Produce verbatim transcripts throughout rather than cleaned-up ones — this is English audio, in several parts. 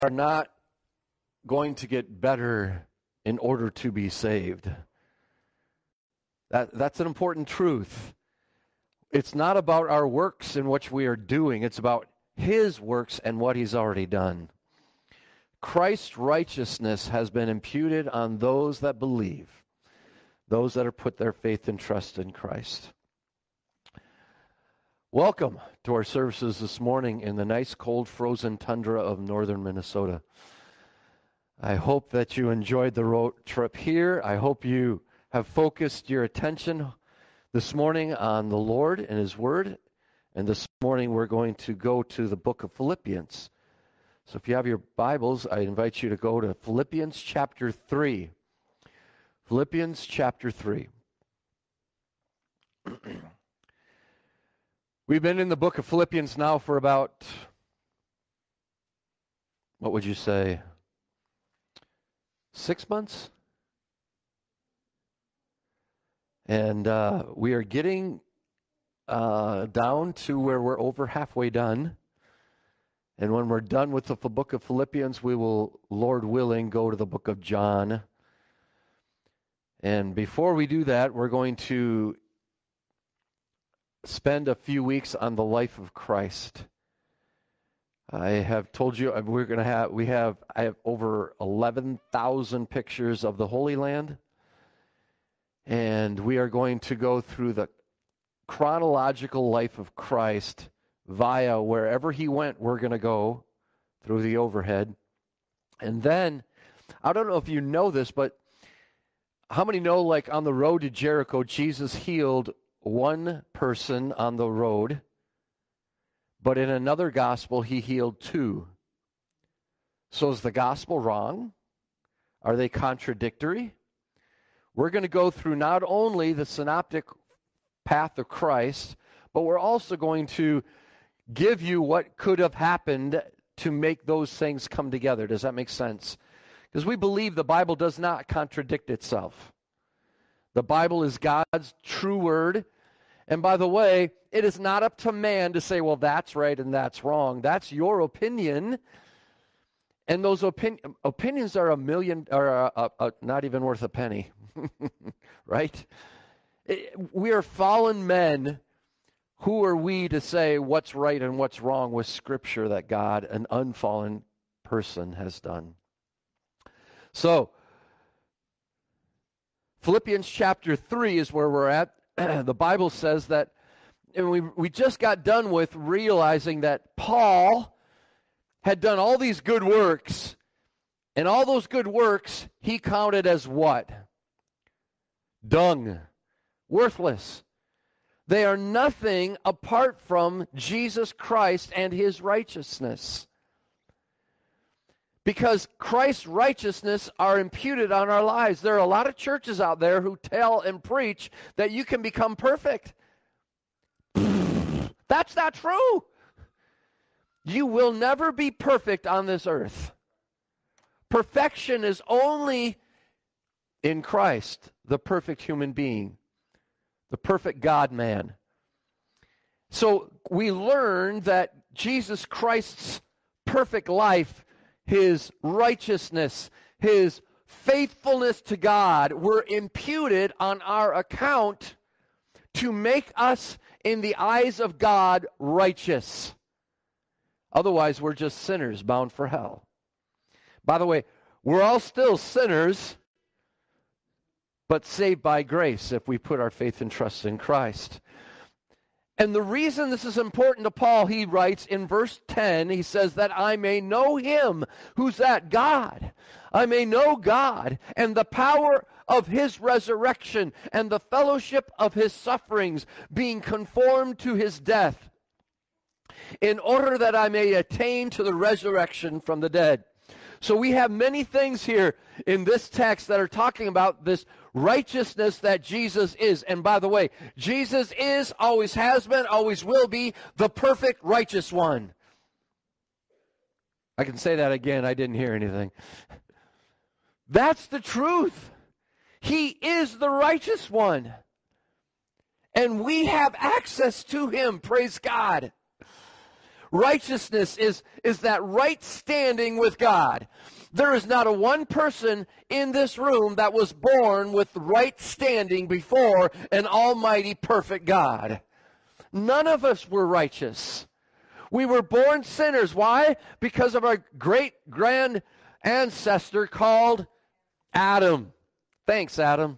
are not going to get better in order to be saved. That, that's an important truth. It's not about our works and what we are doing. It's about His works and what He's already done. Christ's righteousness has been imputed on those that believe, those that have put their faith and trust in Christ. Welcome to our services this morning in the nice, cold, frozen tundra of northern Minnesota. I hope that you enjoyed the road trip here. I hope you have focused your attention this morning on the Lord and His Word. And this morning we're going to go to the book of Philippians. So if you have your Bibles, I invite you to go to Philippians chapter three. Philippians chapter three. We've been in the book of Philippians now for about, what would you say, six months? And uh, we are getting uh, down to where we're over halfway done. And when we're done with the book of Philippians, we will, Lord willing, go to the book of John. And before we do that, we're going to spend a few weeks on the life of Christ. I have told you we're going to have we have I have over eleven thousand pictures of the Holy Land, and we are going to go through the chronological life of Christ via wherever He went. We're going to go through the overhead, and then I don't know if you know this, but how many know, like on the road to Jericho, Jesus healed one person on the road, but in another gospel, He healed two. So is the gospel wrong? Are they contradictory? We're going to go through not only the synoptic path of Christ, but we're also going to give you what could have happened to make those things come together. Does that make sense? Because we believe the Bible does not contradict itself. The Bible is God's true word. And by the way, it is not up to man to say, well, that's right and that's wrong. That's your opinion. And those opin- opinions are a million, or a, a, a, not even worth a penny. Right? It, we are fallen men. Who are we to say what's right and what's wrong with Scripture that God, an unfallen person, has done? So, Philippians chapter three is where we're at. The Bible says that, and we, we just got done with realizing that Paul had done all these good works, and all those good works he counted as what? Dung. Worthless. They are nothing apart from Jesus Christ and His righteousness. Because Christ's righteousness are imputed on our lives. There are a lot of churches out there who tell and preach that you can become perfect. That's not true. You will never be perfect on this earth. Perfection is only in Christ, the perfect human being, the perfect God-man. So we learn that Jesus Christ's perfect life, His righteousness, His faithfulness to God were imputed on our account to make us, in the eyes of God, righteous. Otherwise, we're just sinners bound for hell. By the way, we're all still sinners, but saved by grace if we put our faith and trust in Christ. And the reason this is important to Paul, he writes in verse ten, he says that I may know Him. Who's that? God. I may know God and the power of His resurrection and the fellowship of His sufferings, being conformed to His death, in order that I may attain to the resurrection from the dead. So we have many things here in this text that are talking about this righteousness that Jesus is. And by the way, Jesus is, always has been, always will be the perfect righteous one. I can say that again. I didn't hear anything. That's the truth. He is the righteous one. And we have access to Him. Praise God. Righteousness is, is that right standing with God. There is not a one person in this room that was born with right standing before an almighty, perfect God. None of us were righteous. We were born sinners. Why? Because of our great grand ancestor called Adam. Thanks, Adam.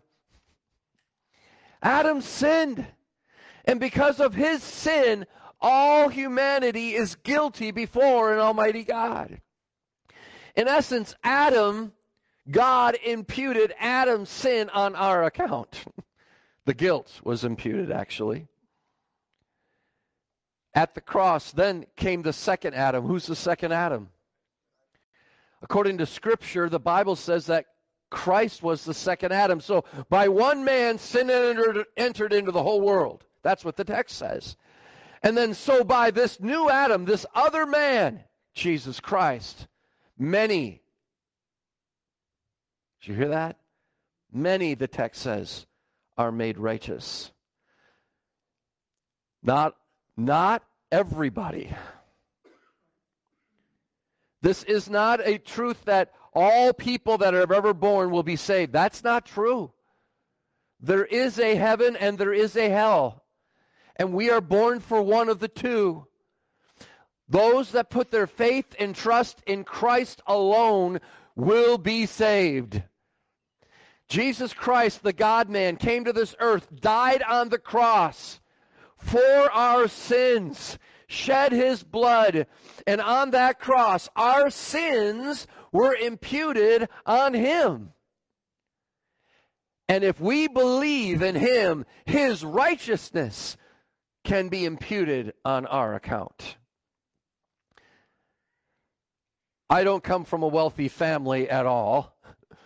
Adam sinned. And because of his sin, all humanity is guilty before an almighty God. In essence, Adam, God imputed Adam's sin on our account. The guilt was imputed, actually. At the cross, then came the second Adam. Who's the second Adam? According to Scripture, the Bible says that Christ was the second Adam. So by one man, sin entered, entered into the whole world. That's what the text says. And then so by this new Adam, this other man, Jesus Christ, many, did you hear that? Many, the text says, are made righteous. Not, not everybody. This is not a truth that all people that are ever born will be saved. That's not true. There is a heaven and there is a hell. And we are born for one of the two. Those that put their faith and trust in Christ alone will be saved. Jesus Christ, the God-man, came to this earth, died on the cross for our sins, shed his blood, and on that cross, our sins were imputed on him. And if we believe in him, his righteousness can be imputed on our account. I don't come from a wealthy family at all.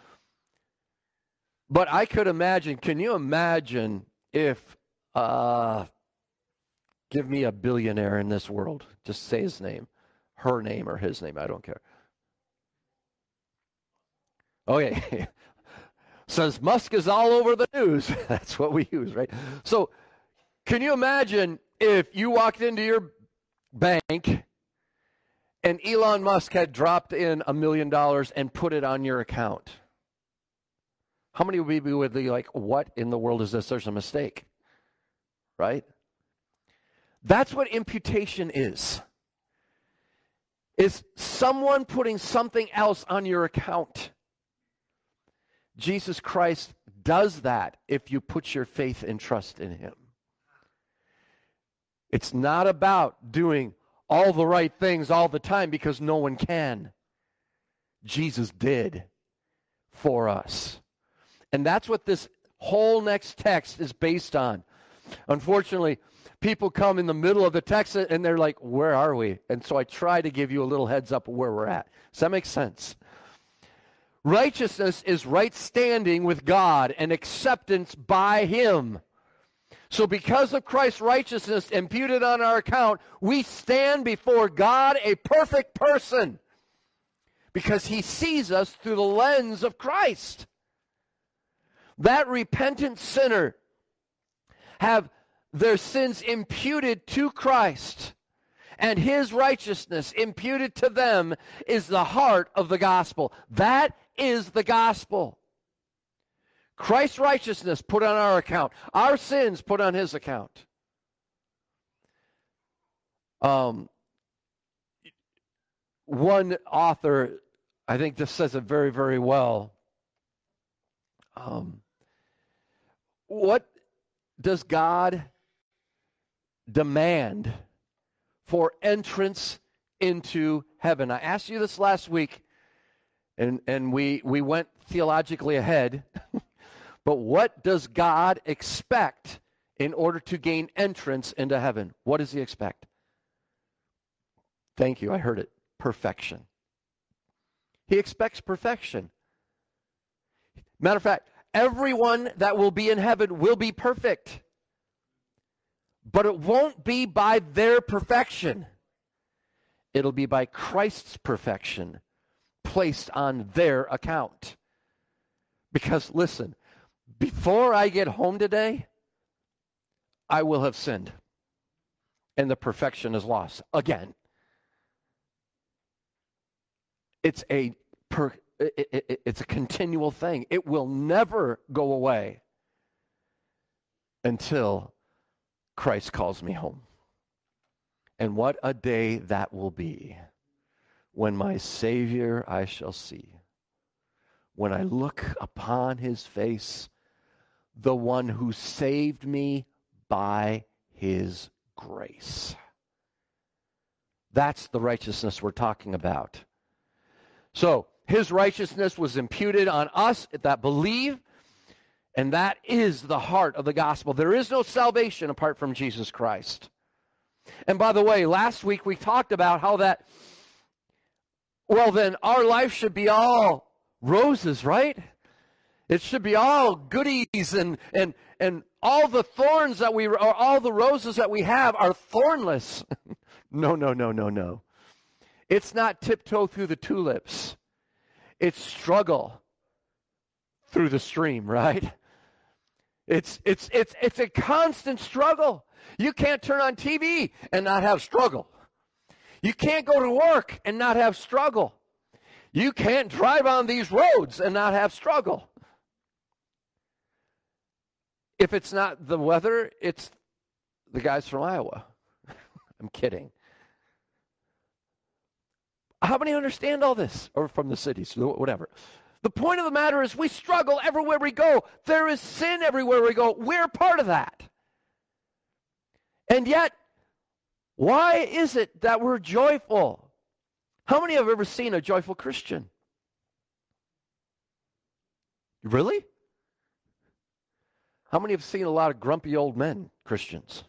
But I could imagine, can you imagine if, uh, give me a billionaire in this world, just say his name, her name or his name, I don't care. Okay, says Musk is all over the news. That's what we use, right? So can you imagine if you walked into your bank and Elon Musk had dropped in a million dollars and put it on your account? How many of you would be like, what in the world is this? There's a mistake, right? That's what imputation is. Is someone putting something else on your account. Jesus Christ does that if you put your faith and trust in him. It's not about doing all the right things all the time because no one can. Jesus did for us. And that's what this whole next text is based on. Unfortunately, people come in the middle of the text and they're like, where are we? And so I try to give you a little heads up of where we're at. Does that make sense? Righteousness is right standing with God and acceptance by him. So because of Christ's righteousness imputed on our account, we stand before God a perfect person because he sees us through the lens of Christ. That repentant sinner have their sins imputed to Christ, and his righteousness imputed to them is the heart of the gospel. That is the gospel. Christ's righteousness put on our account. Our sins put on his account. Um, one author, I think this says it very, very well. Um, what does God demand for entrance into heaven? I asked you this last week, and, and we, we went theologically ahead. But what does God expect in order to gain entrance into heaven? What does he expect? Thank you, I heard it. Perfection. He expects perfection. Matter of fact, everyone that will be in heaven will be perfect. But it won't be by their perfection. It'll be by Christ's perfection placed on their account. Because, listen, before I get home today, I will have sinned. And the perfection is lost again. It's a per, it, it, it's a continual thing. It will never go away until Christ calls me home. And what a day that will be when my Savior I shall see. When I look upon his face, the one who saved me by his grace. That's the righteousness we're talking about. So, his righteousness was imputed on us that believe, and that is the heart of the gospel. There is no salvation apart from Jesus Christ. And by the way, last week we talked about how that, well then, our life should be all roses, right? It should be all goodies, and and and all the thorns that we, or all the roses that we have are thornless. No, no, no, no, no. It's not tiptoe through the tulips. It's struggle through the stream, right? It's it's it's it's a constant struggle. You can't turn on T V and not have struggle. You can't go to work and not have struggle. You can't drive on these roads and not have struggle. If it's not the weather, it's the guys from Iowa. I'm kidding. How many understand all this? Or from the cities, whatever. The point of the matter is we struggle everywhere we go. There is sin everywhere we go. We're part of that. And yet, why is it that we're joyful? How many have ever seen a joyful Christian? Really? How many have seen a lot of grumpy old men, Christians?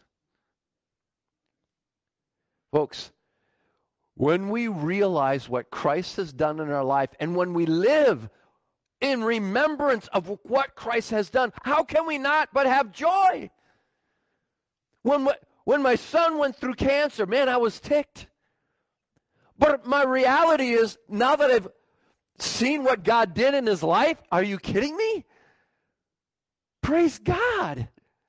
Folks, when we realize what Christ has done in our life, and when we live in remembrance of what Christ has done, how can we not but have joy? When, when my son went through cancer, man, I was ticked. But my reality is, now that I've seen what God did in his life, are you kidding me? Praise God.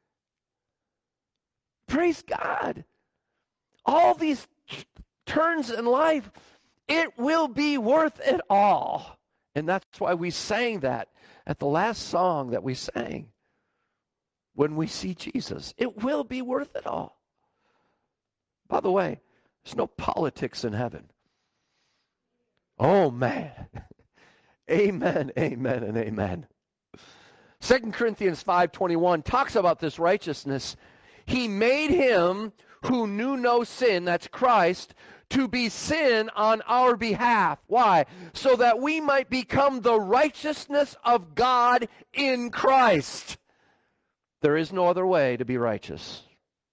Praise God. All these t- turns in life, it will be worth it all. And that's why we sang that at the last song that we sang. When we see Jesus, it will be worth it all. By the way, there's no politics in heaven. Oh, man. Amen, amen, and amen. Second Corinthians five twenty-one talks about this righteousness. He made him who knew no sin, that's Christ, to be sin on our behalf. Why? So that we might become the righteousness of God in Christ. There is no other way to be righteous.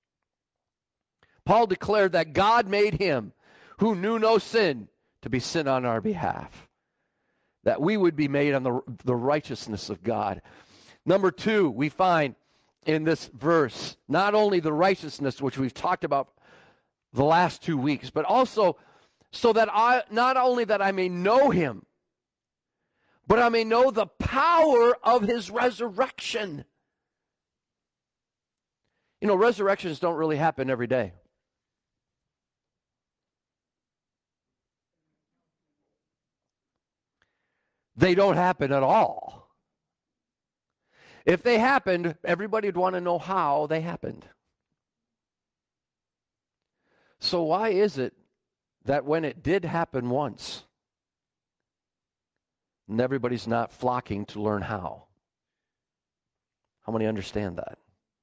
Paul declared that God made him who knew no sin to be sin on our behalf, that we would be made on the, the righteousness of God. Number two, we find in this verse not only the righteousness, which we've talked about the last two weeks, but also so that I, not only that I may know him, but I may know the power of his resurrection. You know, resurrections don't really happen every day. They don't happen at all. If they happened, everybody would want to know how they happened. So why is it that when it did happen once, and everybody's not flocking to learn how? How many understand that?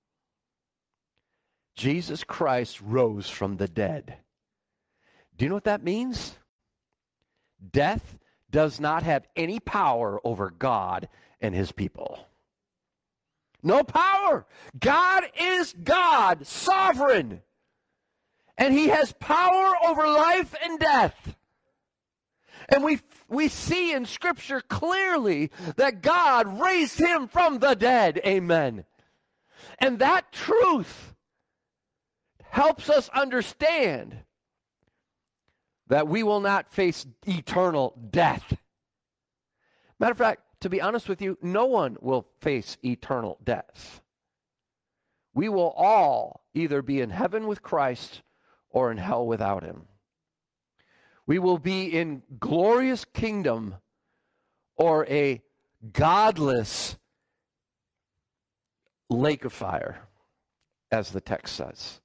Jesus Christ rose from the dead. Do you know what that means? Death does not have any power over God and his people. No power. God is God, sovereign. And he has power over life and death. And we we see in Scripture clearly that God raised him from the dead. Amen. And that truth helps us understand that we will not face eternal death. Matter of fact, to be honest with you, no one will face eternal death. We will all either be in heaven with Christ or in hell without him. We will be in glorious kingdom or a godless lake of fire, as the text says.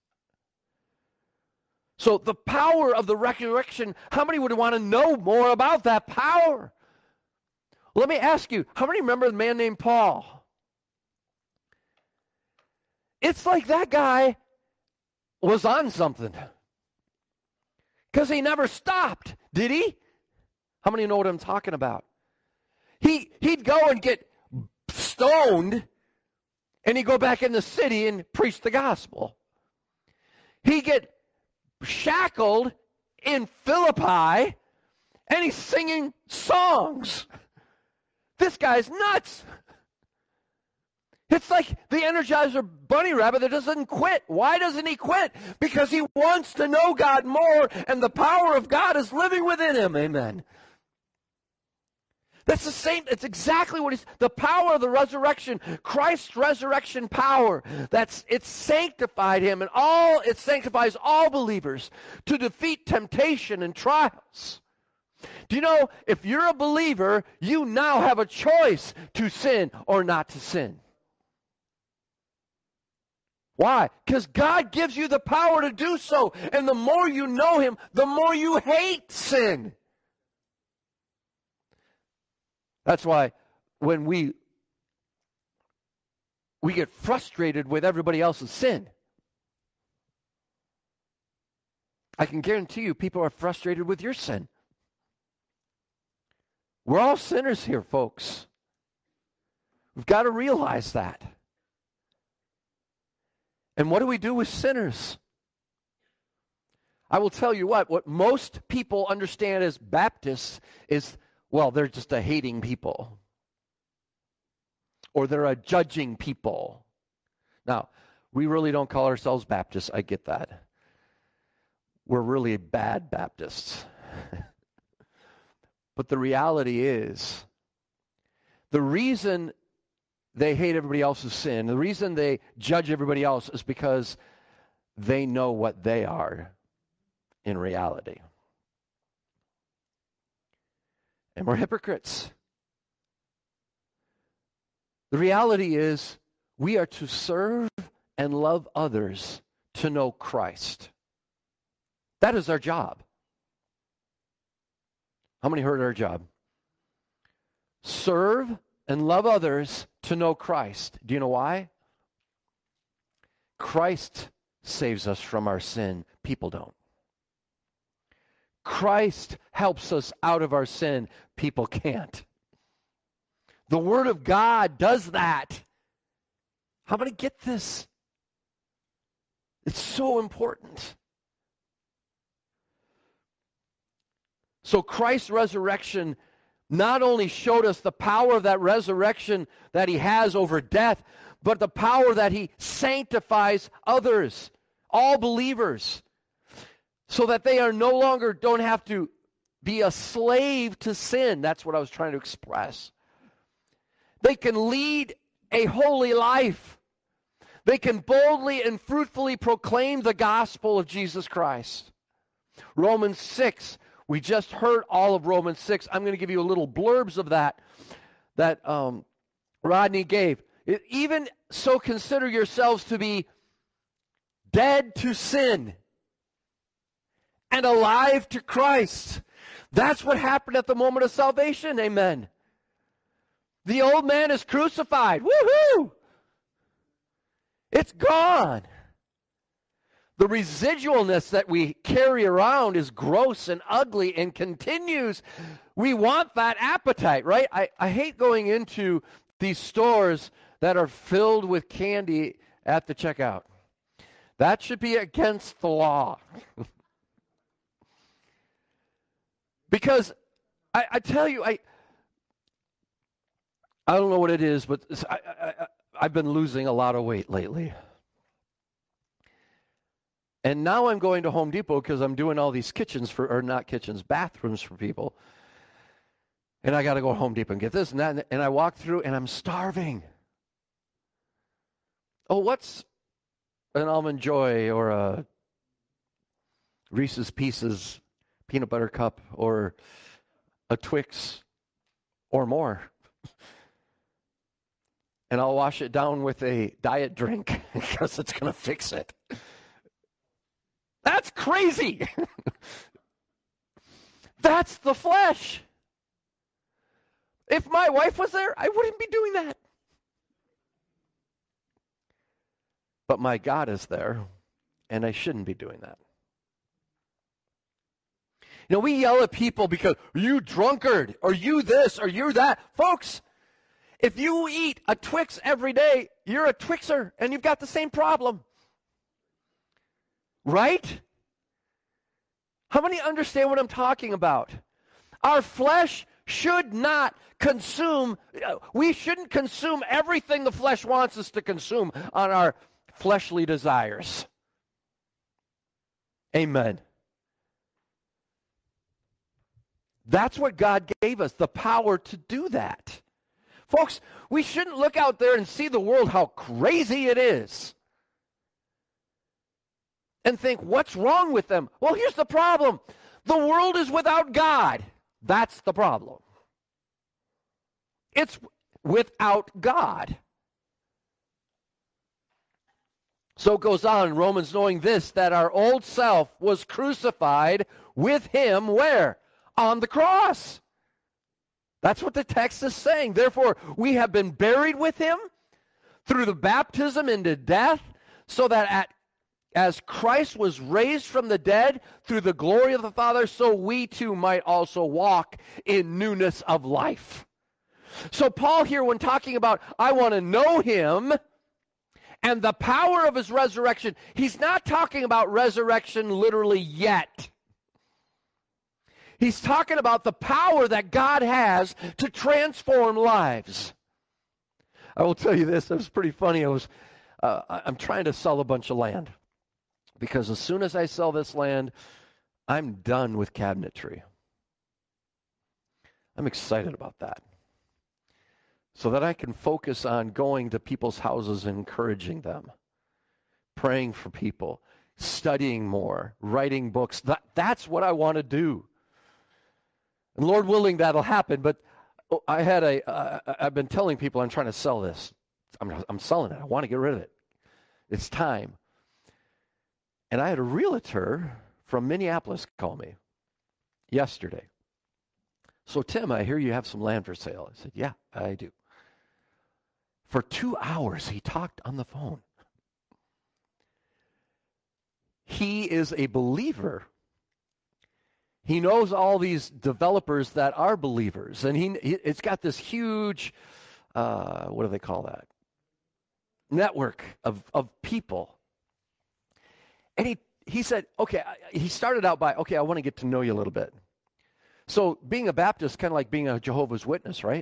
So the power of the resurrection, how many would want to know more about that power? Let me ask you, how many remember the man named Paul? It's like that guy was on something. Because he never stopped, did he? How many know what I'm talking about? He, he'd go and get stoned, and he'd go back in the city and preach the gospel. He'd get shackled in Philippi, and he's singing songs. This guy's nuts. It's like the Energizer bunny rabbit that doesn't quit. Why doesn't he quit? Because he wants to know God more, and the power of God is living within him. Amen. That's the same, it's exactly what he's, the power of the resurrection, Christ's resurrection power, that's, it sanctified him, and all, it sanctifies all believers to defeat temptation and trials. Do you know, if you're a believer, you now have a choice to sin or not to sin. Why? Because God gives you the power to do so, and the more you know him, the more you hate sin. That's why when we we get frustrated with everybody else's sin, I can guarantee you people are frustrated with your sin. We're all sinners here, folks. We've got to realize that. And what do we do with sinners? I will tell you what, what most people understand as Baptists is, well, they're just a hating people. Or they're a judging people. Now, we really don't call ourselves Baptists. I get that. We're really bad Baptists. But the reality is, the reason they hate everybody else's sin, the reason they judge everybody else is because they know what they are in reality. And we're hypocrites. The reality is we are to serve and love others to know Christ. That is our job. How many heard our job? Serve and love others to know Christ. Do you know why? Christ saves us from our sin. People don't. Christ helps us out of our sin. People can't. The Word of God does that. How many get this? It's so important. So Christ's resurrection not only showed us the power of that resurrection that he has over death, but the power that he sanctifies others, all believers, so that they are no longer, don't have to be a slave to sin. That's what I was trying to express. They can lead a holy life. They can boldly and fruitfully proclaim the gospel of Jesus Christ. Romans six, we just heard all of Romans six. I'm going to give you a little blurbs of that that um, Rodney gave. It, even so, consider yourselves to be dead to sin and alive to Christ. That's what happened at the moment of salvation. Amen. The old man is crucified. Woohoo! It's gone. The residualness that we carry around is gross and ugly and continues. We want that appetite, right? I, I hate going into these stores that are filled with candy at the checkout. That should be against the law. Because I, I tell you, I I don't know what it is, but I, I, I've been losing a lot of weight lately. And now I'm going to Home Depot because I'm doing all these kitchens for, or not kitchens, bathrooms for people. And I got to go to Home Depot and get this and that. And I walk through and I'm starving. Oh, what's an Almond Joy or a Reese's Pieces peanut butter cup or a Twix or more. And I'll wash it down with a diet drink because it's going to fix it. That's crazy. That's the flesh. If my wife was there, I wouldn't be doing that. But my God is there, and I shouldn't be doing that. You know, we yell at people because, you drunkard, or you this, or you that. Folks, if you eat a Twix every day, you're a Twixer, and you've got the same problem. Right? How many understand what I'm talking about? Our flesh should not consume, we shouldn't consume everything the flesh wants us to consume on our fleshly desires. Amen. That's what God gave us, the power to do that. Folks, we shouldn't look out there and see the world how crazy it is and think, what's wrong with them? Well, here's the problem. The world is without God. That's the problem. It's without God. So it goes on in Romans, knowing this, that our old self was crucified with him, where? On the cross. That's what the text is saying. Therefore, we have been buried with him through the baptism into death, so that at, as Christ was raised from the dead through the glory of the Father, so we too might also walk in newness of life. So Paul here, when talking about, I want to know him and the power of his resurrection, he's not talking about resurrection literally yet. He's talking about the power that God has to transform lives. I will tell you this, it was pretty funny. I was, uh, I'm trying to sell a bunch of land, because as soon as I sell this land, I'm done with cabinetry. I'm excited about that, so that I can focus on going to people's houses and encouraging them, praying for people, studying more, writing books. That, that's what I want to do. And Lord willing, that'll happen. But I had a, uh, I've been telling people I'm trying to sell this. I'm, I'm selling it. I want to get rid of it. It's time. And I had a realtor from Minneapolis call me yesterday. So, Tim, I hear you have some land for sale. I said, yeah, I do. For two hours, he talked on the phone. He is a believer. He knows all these developers that are believers, and he it's got this huge, uh, what do they call that? Network of, of people. And he, he said, okay, he started out by, okay, I want to get to know you a little bit. So being a Baptist is kind of like being a Jehovah's Witness, right?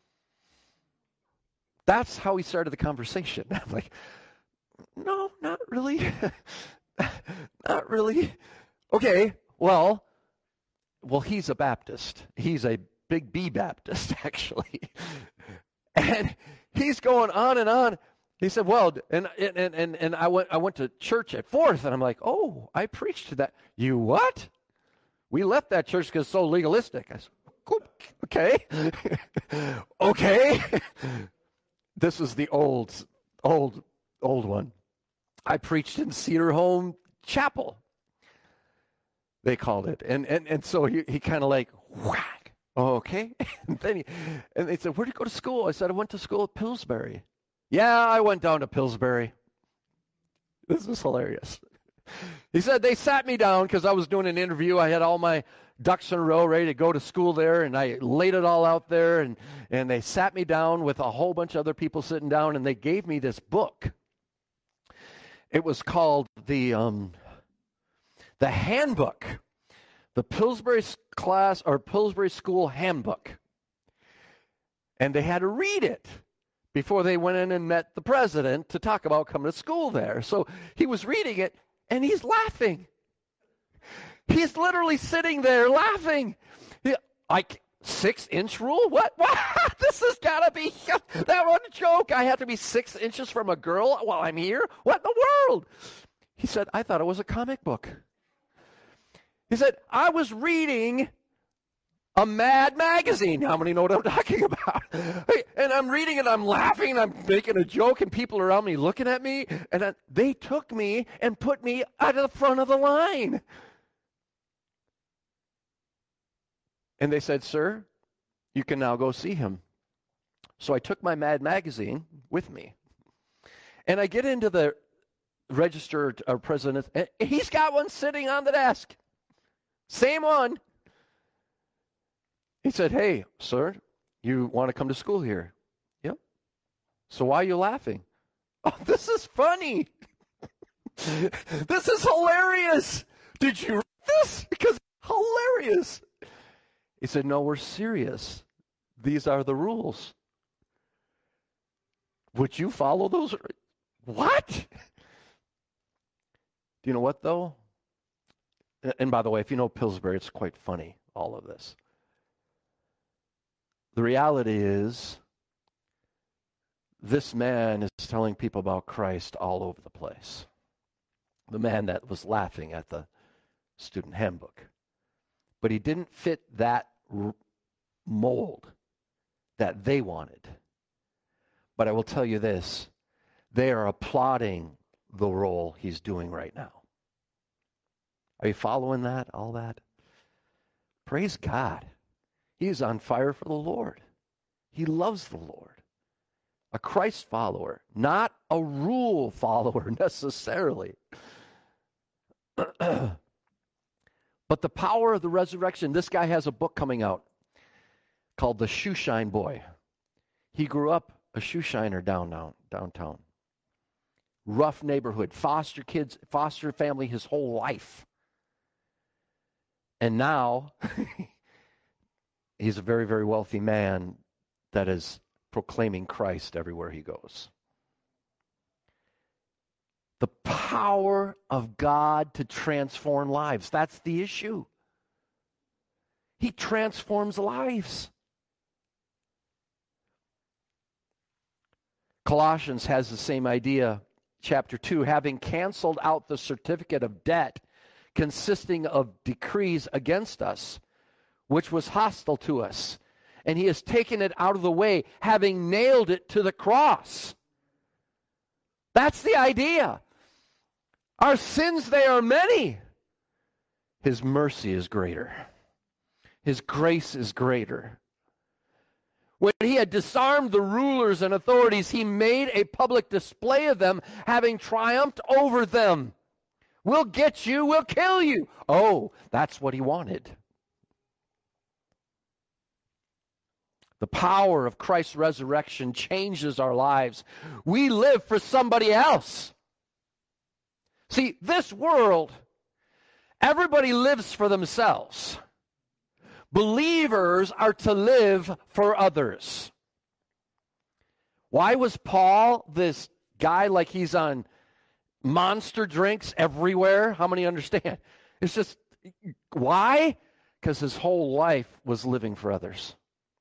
That's how he started the conversation. I'm like, no, not really. Not really. Okay, well, well, he's a Baptist. He's a big B Baptist, actually. And he's going on and on. He said, well, and and and and I went I went to church at Fourth, and I'm like, oh, I preached to that. You what? We left that church because it's so legalistic. I said, okay. Okay. This is the old, old, old one. I preached in Cedar Home Chapel, they called it. And and, and so he, he kind of like, whack. Oh, okay. And then he, and they said, where'd you go to school? I said, I went to school at Pillsbury. Yeah, I went down to Pillsbury. This is hilarious. He said, they sat me down because I was doing an interview. I had all my ducks in a row ready to go to school there, and I laid it all out there, and, and they sat me down with a whole bunch of other people sitting down, and they gave me this book. It was called the um, the handbook, the Pillsbury class or Pillsbury School Handbook. And they had to read it before they went in and met the president to talk about coming to school there. So he was reading it, and he's laughing. He's literally sitting there laughing. He, like, six-inch rule? What? What? This has got to be, that was a joke. I have to be six inches from a girl while I'm here? What in the world? He said, I thought it was a comic book. He said, I was reading a Mad magazine. How many know what I'm talking about? And I'm reading it, I'm laughing, and I'm making a joke, and people around me looking at me, and I, they took me and put me out of the front of the line. And they said, sir, you can now go see him. So I took my Mad magazine with me. And I get into the register uh, president, and he's got one sitting on the desk. Same one. He said, hey, sir, you want to come to school here? Yep. So why are you laughing? Oh, this is funny. This is hilarious. Did you read this? Because it's hilarious. He said, no, we're serious. These are the rules. Would you follow those? What? Do you know what, though? And by the way, if you know Pillsbury, it's quite funny, all of this. The reality is, this man is telling people about Christ all over the place. The man that was laughing at the student handbook. But he didn't fit that r- mold that they wanted. But I will tell you this, they are applauding the role he's doing right now. Are you following that, all that? Praise God. He's on fire for the Lord. He loves the Lord. A Christ follower, not a rule follower necessarily. But the power of the resurrection, this guy has a book coming out called The Shoeshine Boy. He grew up a shoe shiner down, downtown. Rough neighborhood, foster kids, foster family his whole life. And now, he's a very, very wealthy man that is proclaiming Christ everywhere he goes. The power of God to transform lives. That's the issue. He transforms lives. Colossians has the same idea. Chapter two, having canceled out the certificate of debt consisting of decrees against us, which was hostile to us. And he has taken it out of the way, having nailed it to the cross. That's the idea. Our sins, they are many. His mercy is greater. His grace is greater. When he had disarmed the rulers and authorities, he made a public display of them, having triumphed over them. We'll get you, we'll kill you. Oh, that's what he wanted. The power of Christ's resurrection changes our lives. We live for somebody else. See, this world, everybody lives for themselves. Believers are to live for others. Why was Paul this guy like he's on monster drinks everywhere? How many understand? It's just, why? Because his whole life was living for others.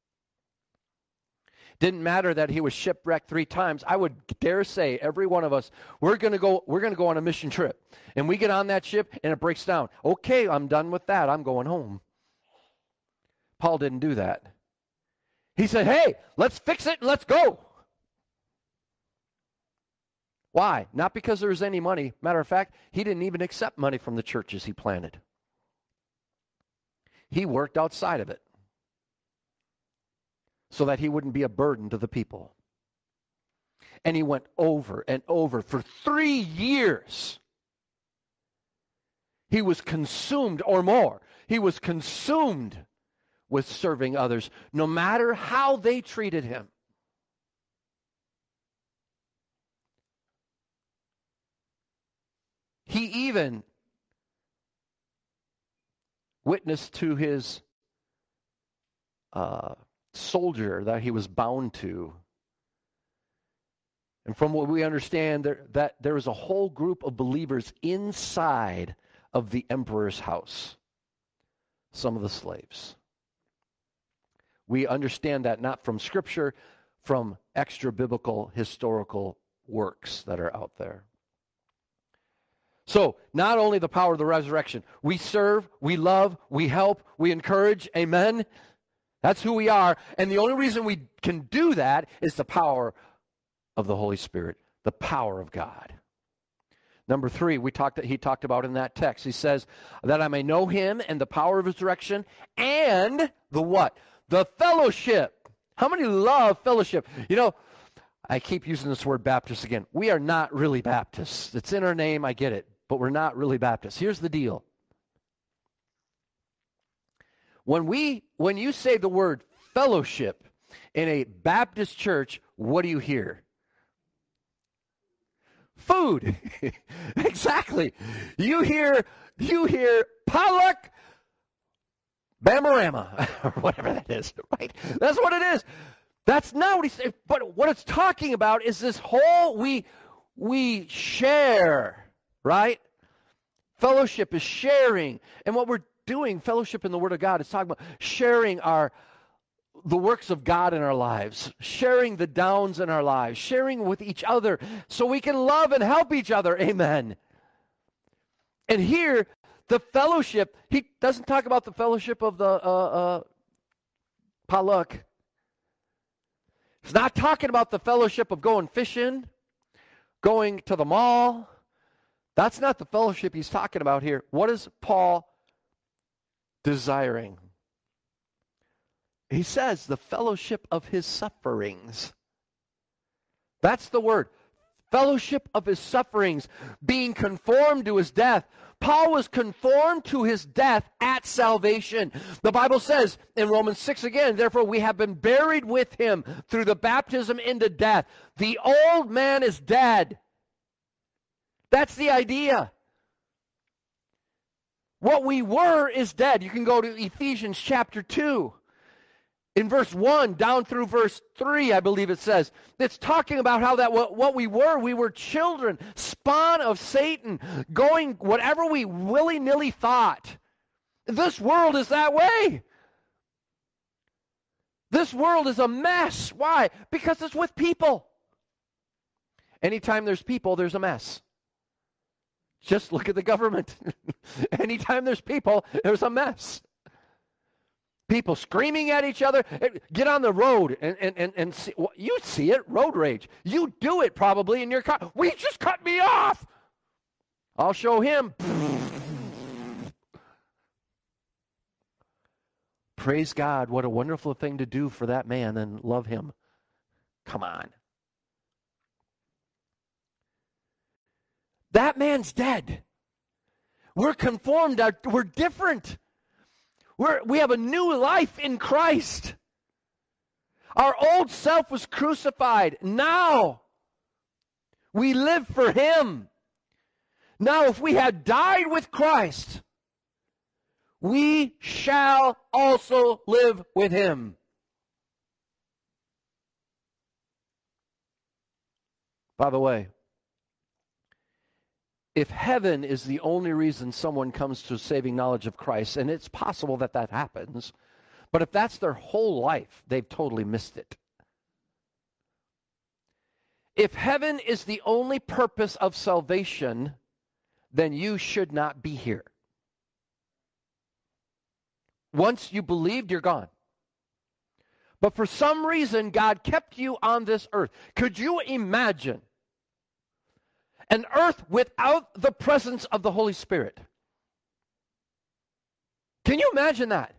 Didn't matter that he was shipwrecked three times. I would dare say every one of us, we're going to go we're going to go on a mission trip. And we get on that ship and it breaks down. Okay, I'm done with that. I'm going home. Paul didn't do that. He said, hey, let's fix it and let's go. Why? Not because there was any money. Matter of fact, he didn't even accept money from the churches he planted. He worked outside of it so that he wouldn't be a burden to the people. And he went over and over for three years. He was consumed, or more. He was consumed with serving others, no matter how they treated him. He even witnessed to his uh, soldier that he was bound to. And from what we understand, there, that there was a whole group of believers inside of the emperor's house. Some of the slaves. We understand that not from Scripture, from extra-biblical historical works that are out there. So, not only the power of the resurrection, we serve, we love, we help, we encourage, amen? That's who we are, and the only reason we can do that is the power of the Holy Spirit, the power of God. Number three, we talked. He talked about in that text. He says, that I may know him and the power of his resurrection and the what? The fellowship. How many love fellowship? You know, I keep using this word Baptist again. We are not really Baptists. It's in our name, I get it, but we're not really Baptists. Here's the deal. When we, when you say the word fellowship in a Baptist church, what do you hear? Food. Exactly. You hear, you hear Pollock Bamarama, or whatever that is, right? That's what it is. That's not what he's saying. But what it's talking about is this whole, we, we share, right? Fellowship is sharing. And what we're doing, fellowship in the Word of God, is talking about sharing our the works of God in our lives, sharing the downs in our lives, sharing with each other so we can love and help each other. Amen. And here, the fellowship, he doesn't talk about the fellowship of the uh, uh, Palak. He's not talking about the fellowship of going fishing, going to the mall. That's not the fellowship he's talking about here. What is Paul desiring? He says the fellowship of his sufferings. That's the word. Fellowship of his sufferings, being conformed to his death. Paul was conformed to his death at salvation. The Bible says in Romans six again, therefore we have been buried with him through the baptism into death. The old man is dead. That's the idea. What we were is dead. You can go to Ephesians chapter two. In verse one down through verse three, I believe it says, it's talking about how that what, what we were, we were children, spawn of Satan, going whatever we willy-nilly thought. This world is that way. This world is a mess. Why? Because it's with people. Anytime there's people, there's a mess. Just look at the government. Anytime there's people, there's a mess. People screaming at each other. Get on the road and, and, and, and see. Well, you see it, road rage. You do it probably in your car. We just cut me off. I'll show him. Praise God. What a wonderful thing to do for that man and love him. Come on. That man's dead. We're conformed. We're different. We're, we have a new life in Christ. Our old self was crucified. Now we live for him. Now if we had died with Christ, we shall also live with him. By the way, if heaven is the only reason someone comes to saving knowledge of Christ, and it's possible that that happens, but if that's their whole life, they've totally missed it. If heaven is the only purpose of salvation, then you should not be here. Once you believed, you're gone. But for some reason, God kept you on this earth. Could you imagine an earth without the presence of the Holy Spirit? Can you imagine that?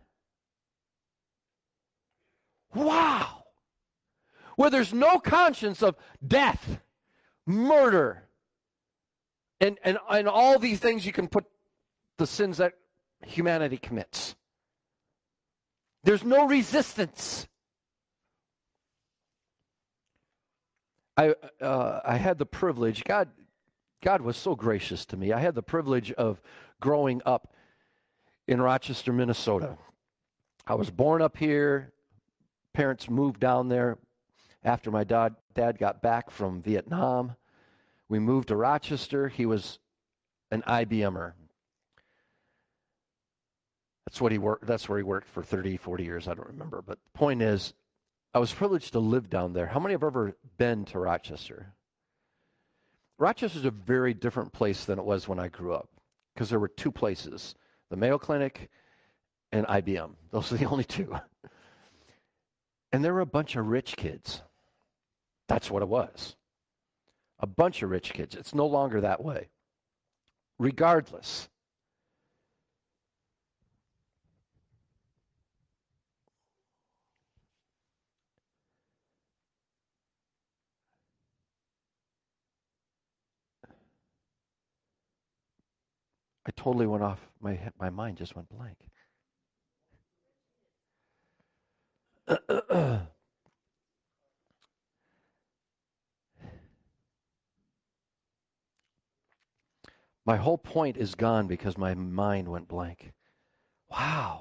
Wow. Where there's no conscience of death, murder, and, and, and all these things you can put the sins that humanity commits. There's no resistance. I uh, I had the privilege, God God was so gracious to me. I had the privilege of growing up in Rochester, Minnesota. I was born up here. Parents moved down there after my dad, dad got back from Vietnam. We moved to Rochester. He was an I B M-er. That's what he worked. That's where he worked for thirty, forty years. I don't remember. But the point is, I was privileged to live down there. How many have ever been to Rochester? Rochester's a very different place than it was when I grew up, because there were two places, the Mayo Clinic and I B M. Those are the only two. And there were a bunch of rich kids. That's what it was. A bunch of rich kids. It's no longer that way. Regardless, I totally went off, my my mind just went blank. My whole point is gone because my mind went blank. Wow.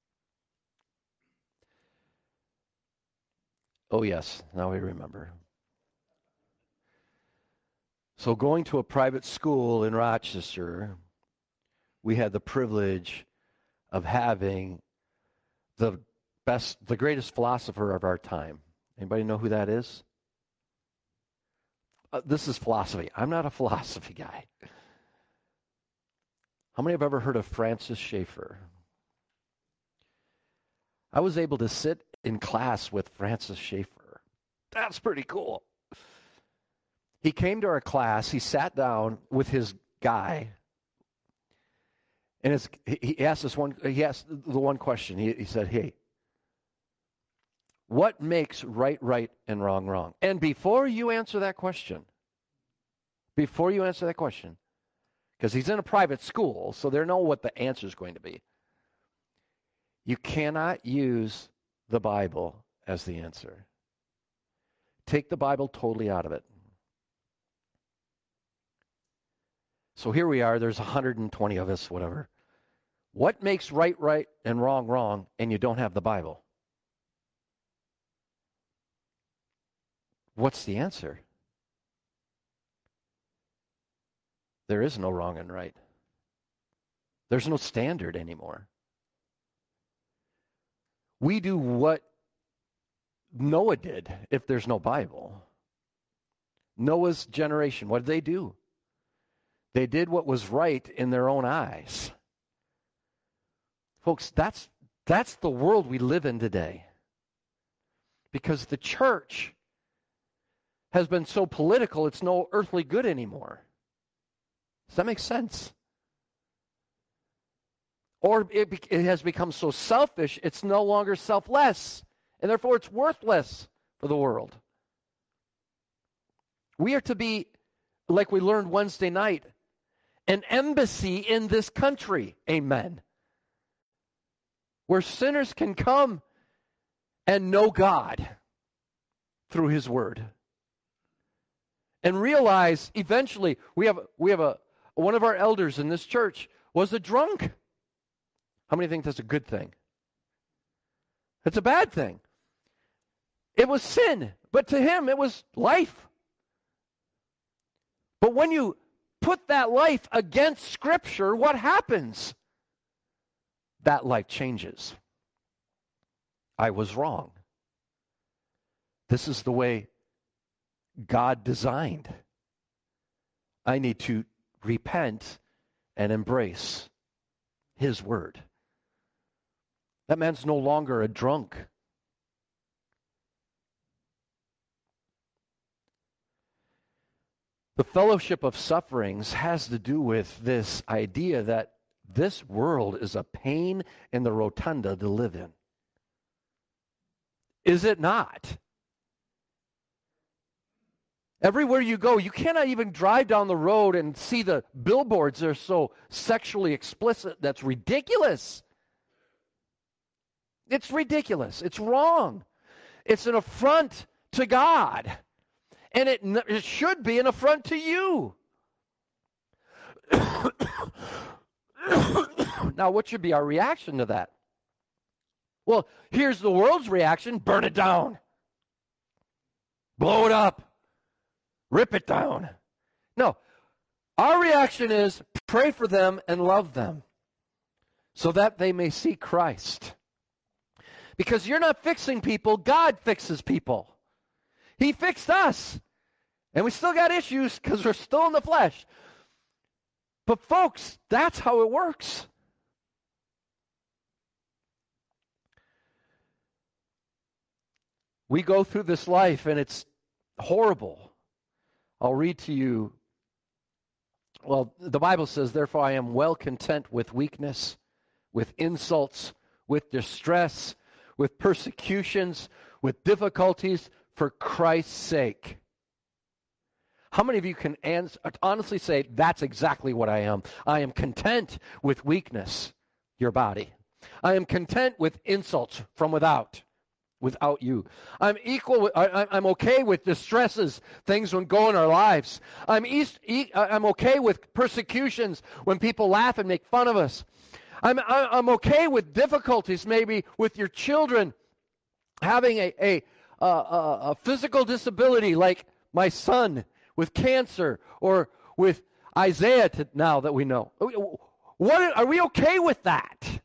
Oh, yes, now I remember. So going to a private school in Rochester, we had the privilege of having the best, the greatest philosopher of our time. Anybody know who that is? Uh, this is philosophy. I'm not a philosophy guy. How many have ever heard of Francis Schaeffer? I was able to sit in class with Francis Schaeffer. That's pretty cool. He came to our class. He sat down with his guy, and his, he asked us one. He asked the one question. He, he said, "Hey, what makes right right and wrong wrong?" And before you answer that question, before you answer that question, because he's in a private school, so they know what the answer is going to be. You cannot use the Bible as the answer. Take the Bible totally out of it. So here we are, there's one hundred twenty of us, whatever. What makes right right and wrong wrong, and you don't have the Bible? What's the answer? There is no wrong and right. There's no standard anymore. We do what Noah did if there's no Bible. Noah's generation, what did they do? They did what was right in their own eyes. Folks, that's, that's the world we live in today. Because the church has been so political, it's no earthly good anymore. Does that make sense? Or it, be, it has become so selfish, it's no longer selfless, and therefore it's worthless for the world. We are to be, like we learned Wednesday night, an embassy in this country. Amen. Where sinners can come and know God through His Word. And realize eventually, we have we have a one of our elders in this church was a drunk. How many think that's a good thing? It's a bad thing. It was sin, but to him it was life. But when you put that life against Scripture, what happens? That life changes. I was wrong. This is the way God designed. I need to repent and embrace His Word. That man's no longer a drunk. The fellowship of sufferings has to do with this idea that this world is a pain in the rotunda to live in. Is it not? Everywhere you go, you cannot even drive down the road and see the billboards that are so sexually explicit. That's ridiculous. It's ridiculous. It's wrong. It's an affront to God. And it, it should be an affront to you. Now, what should be our reaction to that? Well, here's the world's reaction. Burn it down. Blow it up. Rip it down. No. Our reaction is pray for them and love them so that they may see Christ. Because you're not fixing people. God fixes people. He fixed us. And we still got issues because we're still in the flesh. But folks, that's how it works. We go through this life and it's horrible. I'll read to you. Well, the Bible says, therefore I am well content with weakness, with insults, with distress, with persecutions, with difficulties for Christ's sake. How many of you can ans- honestly say, that's exactly what I am? I am content with weakness, your body. I am content with insults from without. Without you. I'm equal with, I, I'm okay with distresses, things when go in our lives. I'm, east, e, I'm okay with persecutions when people laugh and make fun of us. I'm, I'm okay with difficulties maybe with your children having a, a, a, a physical disability like my son with cancer or with Isaiah to, now that we know. What, are we okay with that?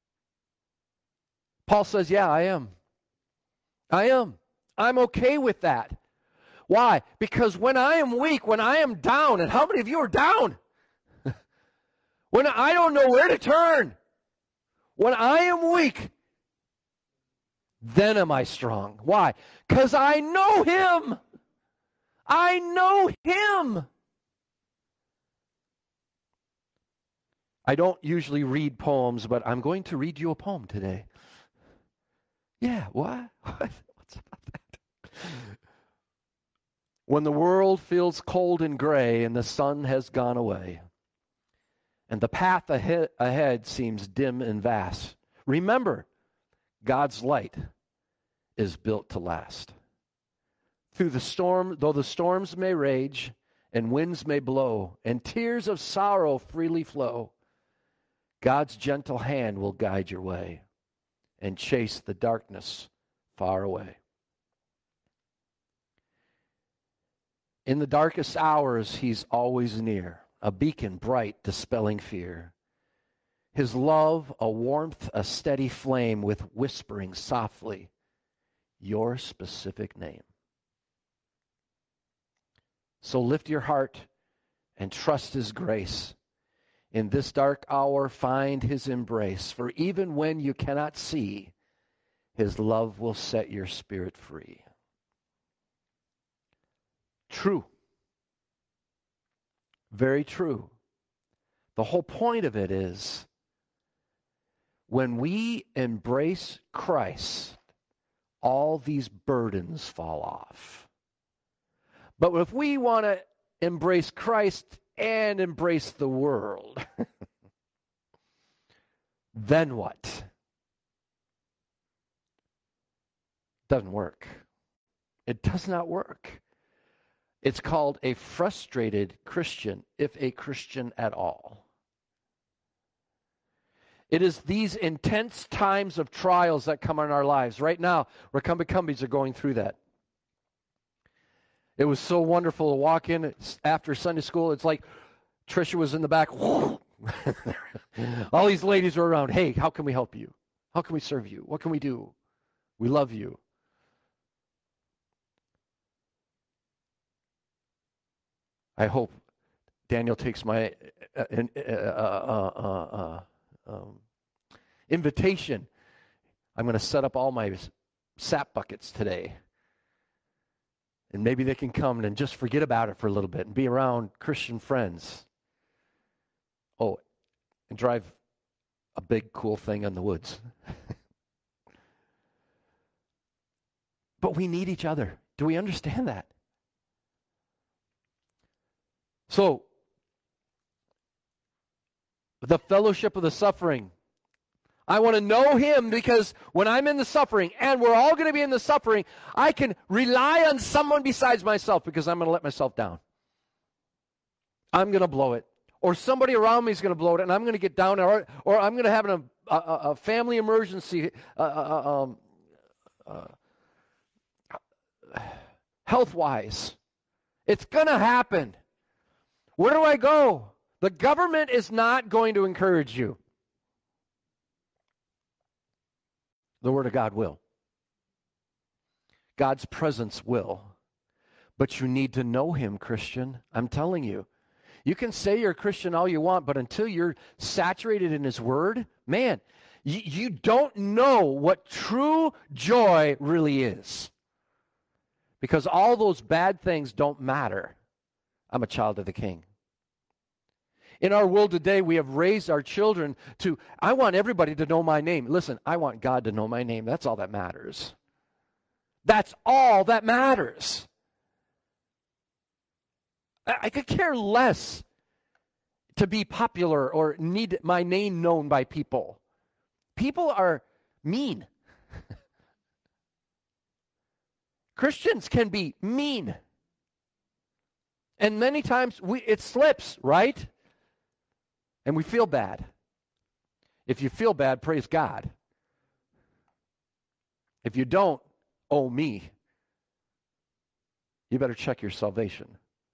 Paul says, yeah, I am. I am. I'm okay with that. Why? Because when I am weak, when I am down, and how many of you are down? When I don't know where to turn, when I am weak, then am I strong. Why? Because I know Him. I know Him. I don't usually read poems, but I'm going to read you a poem today. Yeah, what? What's about that? When the world feels cold and gray and the sun has gone away, and the path ahead, ahead seems dim and vast, remember, God's light is built to last. Through the storm, though the storms may rage, and winds may blow, and tears of sorrow freely flow, God's gentle hand will guide your way and chase the darkness far away. In the darkest hours, He's always near, a beacon bright, dispelling fear. His love, a warmth, a steady flame, with whispering softly, your specific name. So lift your heart and trust His grace. In this dark hour, find His embrace, for even when you cannot see, His love will set your spirit free. True. Very true. The whole point of it is, when we embrace Christ, all these burdens fall off. But if we want to embrace Christ and embrace the world, then what? Doesn't work. It does not work. It's called a frustrated Christian, if a Christian at all. It is these intense times of trials that come in our lives. Right now, Recumbent Cumbies are going through that. It was so wonderful to walk in after Sunday school. It's like Tricia was in the back. All these ladies were around. Hey, how can we help you? How can we serve you? What can we do? We love you. I hope Daniel takes my uh, uh, uh, uh, uh, um, invitation. I'm going to set up all my sap buckets today. And maybe they can come and just forget about it for a little bit and be around Christian friends. Oh, and drive a big, cool thing in the woods. But we need each other. Do we understand that? So, the fellowship of the suffering. I want to know Him because when I'm in the suffering, and we're all going to be in the suffering, I can rely on someone besides myself because I'm going to let myself down. I'm going to blow it. Or somebody around me is going to blow it, and I'm going to get down, or, or I'm going to have an, a, a, a family emergency, uh, uh, um, uh, health-wise. It's going to happen. Where do I go? The government is not going to encourage you. The Word of God will. God's presence will. But you need to know him, Christian. I'm telling you. You can say you're a Christian all you want, but until you're saturated in his word, man, you, you don't know what true joy really is. Because all those bad things don't matter. I'm a child of the King. In our world today, we have raised our children to, I want everybody to know my name. Listen, I want God to know my name. That's all that matters. That's all that matters. I, I could care less to be popular or need my name known by people. People are mean. Christians can be mean. And many times we it slips, right? And we feel bad. If you feel bad, praise God. If you don't, oh me. You better check your salvation.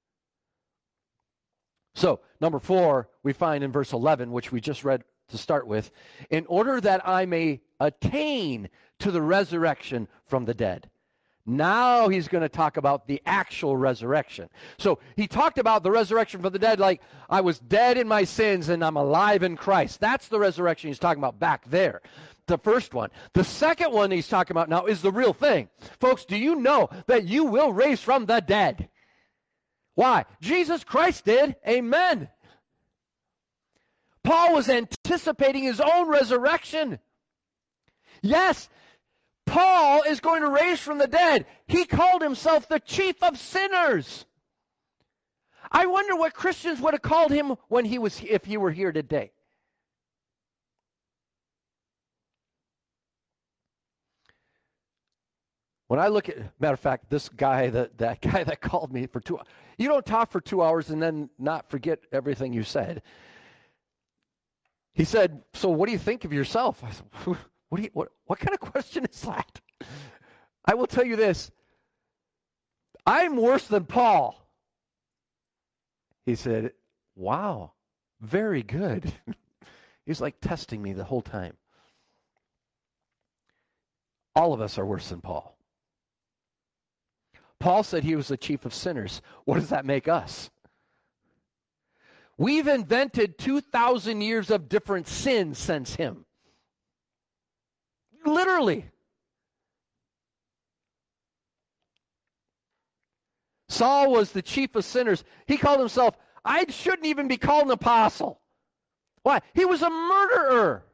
So, number four, we find in verse eleven, which we just read to start with, in order that I may attain to the resurrection from the dead. Now he's going to talk about the actual resurrection. So he talked about the resurrection from the dead like I was dead in my sins and I'm alive in Christ. That's the resurrection he's talking about back there. The first one. The second one he's talking about now is the real thing. Folks, do you know that you will raise from the dead? Why? Jesus Christ did. Amen. Paul was anticipating his own resurrection. Yes, Paul is going to raise from the dead. He called himself the chief of sinners. I wonder what Christians would have called him when he was, if he were here today. When I look at, matter of fact, this guy, that, that guy that called me for two, you don't talk for two hours and then not forget everything you said. He said, so what do you think of yourself? I said, what, do you, what, what kind of question is that? I will tell you this. I'm worse than Paul. He said, wow, very good. He's like testing me the whole time. All of us are worse than Paul. Paul said he was the chief of sinners. What does that make us? We've invented two thousand years of different sins since him. Literally. Saul was the chief of sinners. He called himself, I shouldn't even be called an apostle. Why? He was a murderer.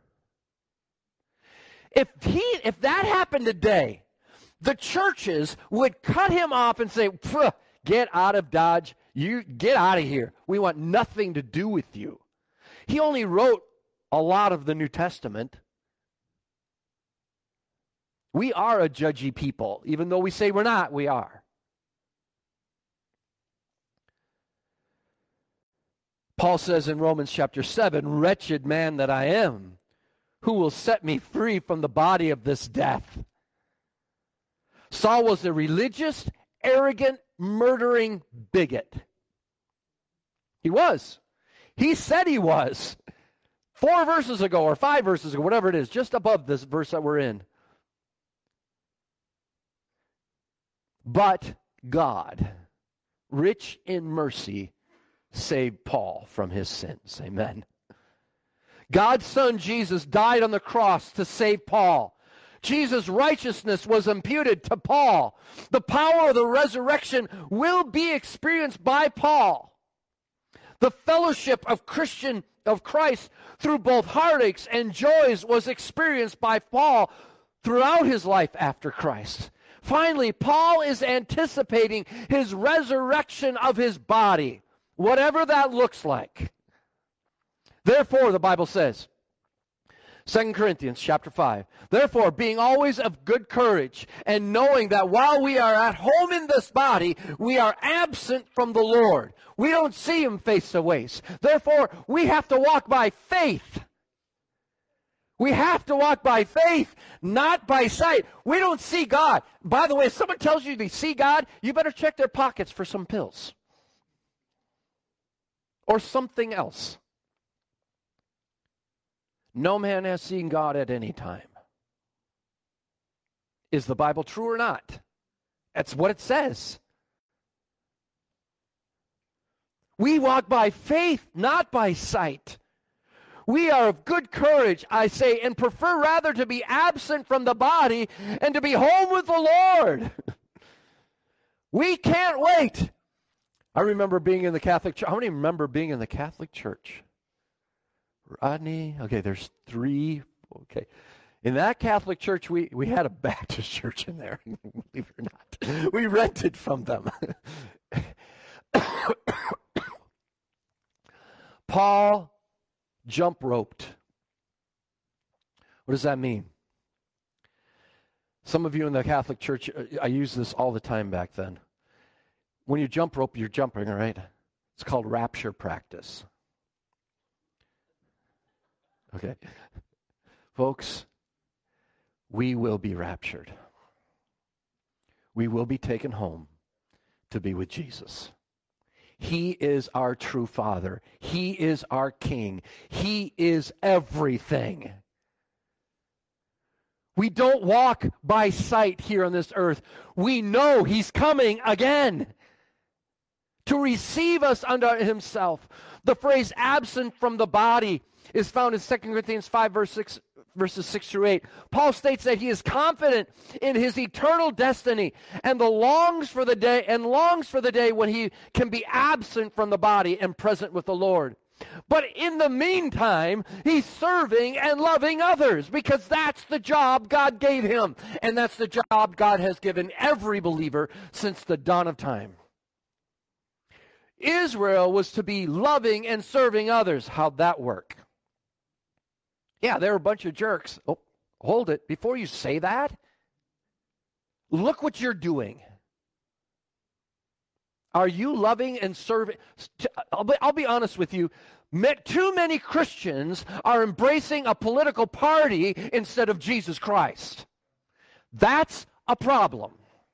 If he, if that happened today, the churches would cut him off and say, get out of Dodge. You get out of here. We want nothing to do with you. He only wrote a lot of the New Testament. We are a judgy people. Even though we say we're not, we are. Paul says in Romans chapter seven, wretched man that I am, who will set me free from the body of this death? Saul was a religious, arrogant, murdering bigot. He was. He said he was. Four verses ago, or five verses ago, whatever it is, just above this verse that we're in. But God, rich in mercy, saved Paul from his sins. Amen. God's Son Jesus died on the cross to save Paul. Jesus' righteousness was imputed to Paul. The power of the resurrection will be experienced by Paul. The fellowship of Christian of Christ through both heartaches and joys was experienced by Paul throughout his life after Christ. Finally, Paul is anticipating his resurrection of his body, whatever that looks like. Therefore, the Bible says, Second Corinthians chapter five, therefore, being always of good courage, and knowing that while we are at home in this body, we are absent from the Lord. We don't see him face to face. Therefore, we have to walk by faith. We have to walk by faith, not by sight. We don't see God. By the way, if someone tells you they see God, you better check their pockets for some pills. Or something else. No man has seen God at any time. Is the Bible true or not? That's what it says. We walk by faith, not by sight. We are of good courage, I say, and prefer rather to be absent from the body and to be home with the Lord. We can't wait. I remember being in the Catholic Church. How many remember being in the Catholic Church? Rodney? Okay, there's three. Okay. In that Catholic Church, we, we had a Baptist church in there, believe it or not. We rented from them. Paul jump roped. What does that mean? Some of you in the Catholic Church, I used this all the time back then. When you jump rope, you're jumping, right? It's called rapture practice. Okay. Folks, we will be raptured. We will be taken home to be with Jesus. He is our true Father. He is our King. He is everything. We don't walk by sight here on this earth. We know He's coming again to receive us unto Himself. The phrase absent from the body is found in Second Corinthians five, verse six, verses six through eight. Paul states that he is confident in his eternal destiny and the longs for the day and longs for the day when he can be absent from the body and present with the Lord. But in the meantime, he's serving and loving others because that's the job God gave him. And that's the job God has given every believer since the dawn of time. Israel was to be loving and serving others. How'd that work? Yeah, they were a bunch of jerks. Oh, hold it. Before you say that, look what you're doing. Are you loving and serving? I'll be, I'll be honest with you. Too many Christians are embracing a political party instead of Jesus Christ. That's a problem.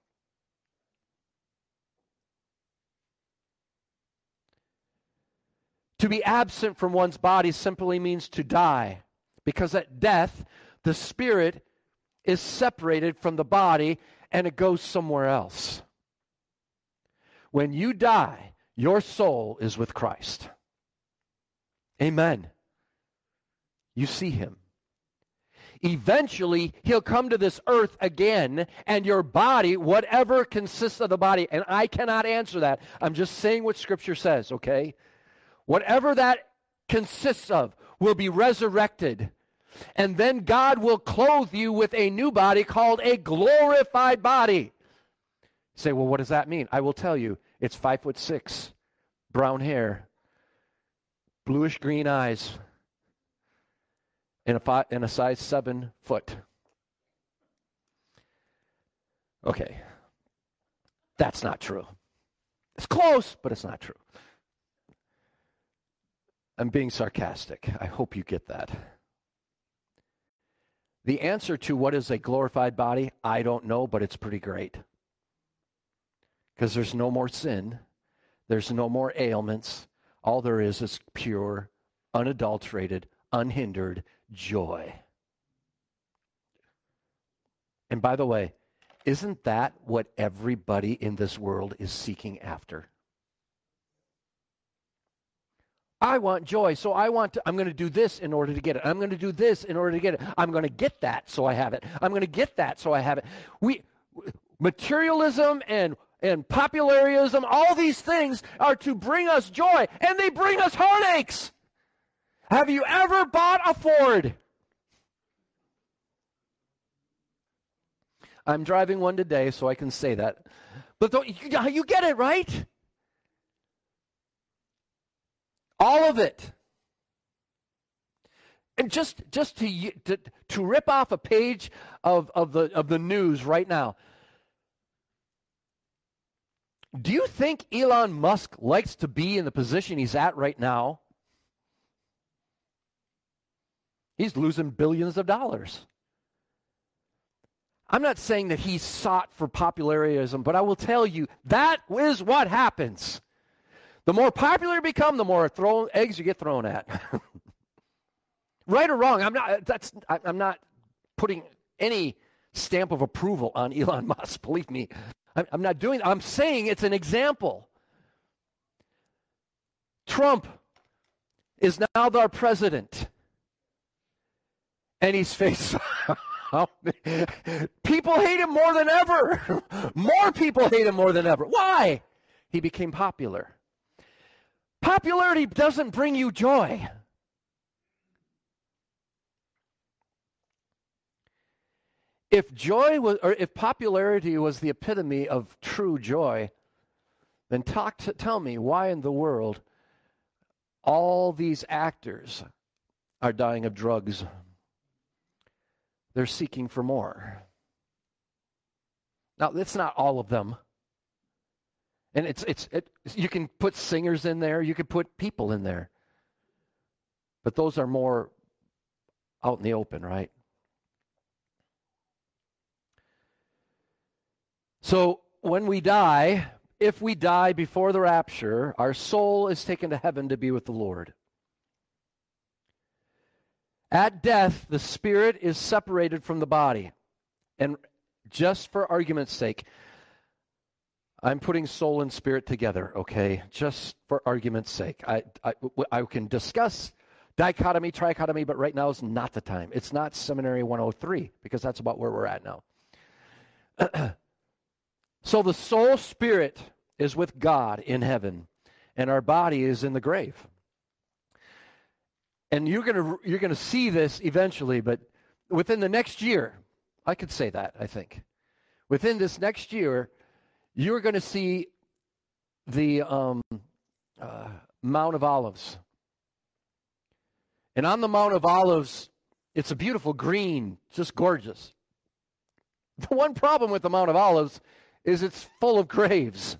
To be absent from one's body simply means to die, because at death, the spirit is separated from the body and it goes somewhere else. When you die, your soul is with Christ. Amen. You see Him. Eventually, He'll come to this earth again, and your body, whatever consists of the body, and I cannot answer that. I'm just saying what Scripture says, okay? Whatever that consists of will be resurrected. And then God will clothe you with a new body called a glorified body. You say, well, what does that mean? I will tell you. It's five foot six, brown hair, bluish green eyes, and a, five, and a size seven foot. Okay. That's not true. It's close, but it's not true. I'm being sarcastic. I hope you get that. The answer to what is a glorified body, I don't know, but it's pretty great. Because there's no more sin. There's no more ailments. All there is is pure, unadulterated, unhindered joy. And by the way, isn't that what everybody in this world is seeking after? I want joy, so I want to, I'm going to do this in order to get it. I'm going to do this in order to get it. I'm going to get that, so I have it. I'm going to get that, so I have it. We, materialism and and popularism, all these things are to bring us joy, and they bring us heartaches. Have you ever bought a Ford? I'm driving one today, so I can say that. But don't, you, you get it, right? All of it. And just just to to, to rip off a page of, of the of the news right now. Do you think Elon Musk likes to be in the position he's at right now? He's losing billions of dollars. I'm not saying that he sought for popularism, but I will tell you that is what happens. The more popular you become, the more throw, eggs you get thrown at. Right or wrong, I'm not. That's I'm not putting any stamp of approval on Elon Musk. Believe me. I'm not doing, I'm saying it's an example. Trump is now our president. And he's faced... People hate him more than ever. More people hate him more than ever. Why? He became popular. Popularity doesn't bring you joy. If joy was, or if popularity was the epitome of true joy, then talk to, tell me why in the world all these actors are dying of drugs. They're seeking for more. Now, it's not all of them. And it's it's it, you can put singers in there, you can put people in there. But those are more out in the open, right? So when we die, if we die before the rapture, our soul is taken to heaven to be with the Lord. At death, the spirit is separated from the body. And just for argument's sake, I'm putting soul and spirit together, okay? Just for argument's sake. I, I, I can discuss dichotomy, trichotomy, but right now is not the time. It's not Seminary one oh three, because that's about where we're at now. So the soul spirit is with God in heaven, and our body is in the grave. And you're gonna you're gonna see this eventually, but within the next year, I could say that, I think. Within this next year, you're going to see the um, uh, Mount of Olives. And on the Mount of Olives, it's a beautiful green, just gorgeous. The one problem with the Mount of Olives is it's full of graves.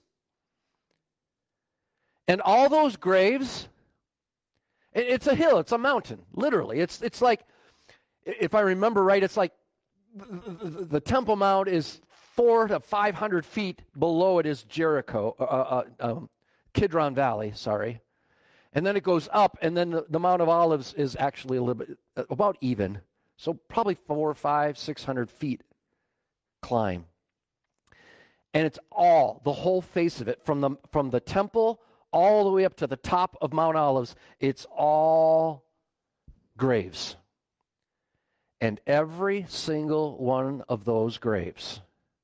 And all those graves, it's a hill, it's a mountain, literally. It's it's like, if I remember right, it's like the, the Temple Mount is four to five hundred feet below it is Jericho, uh, uh, um, Kidron Valley, sorry. And then it goes up, and then the, the Mount of Olives is actually a little bit, uh, about even. So probably four, five, six hundred feet climb. And it's all, the whole face of it, from the from the temple all the way up to the top of Mount Olives, it's all graves. And every single one of those graves